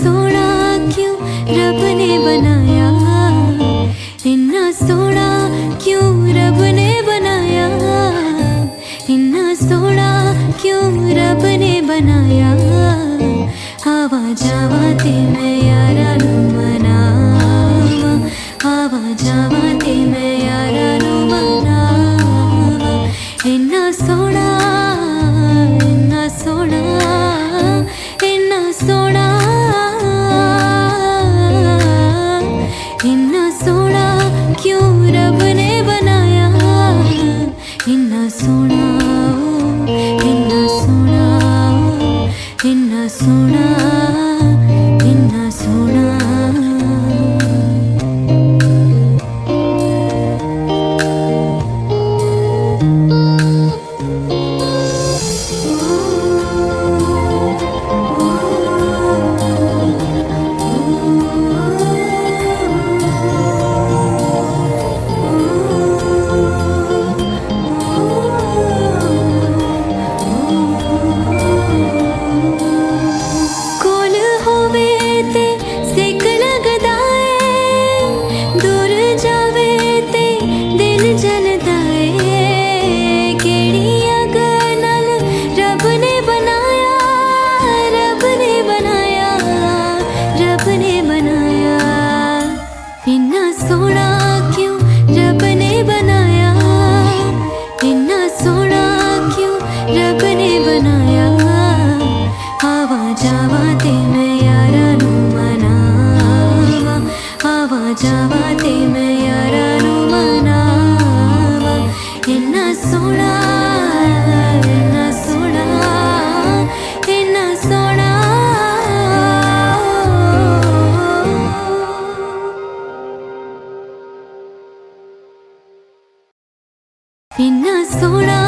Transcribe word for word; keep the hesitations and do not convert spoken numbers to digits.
सोना क्यों रब ने बनाया, इन्ना सोना क्यों रब ने बनाया, इन्ना सोना क्यों रब ने बनाया। आवा जावा ते मैं यारा नू मनावा, आवा जावा ते मैं यारा नू मनावा। इन्ना सोना इन्ना सोना इन्ना सोना इन्ना सोना क्यों रब ने बनाया, इन्ना सोना इन्ना सोना इन्ना सोना इन्ना सोना। इन्ना सोना क्यों रब ने बनाया, इन्ना सोना क्यों रब ने बनाया। आवा जावा ते मैं यारा नू मनावा, आवा जावा ते मैं यारा नू मनावा। इन्ना सोना इन्ना सोना इन्ना सोना। इन्ना सोना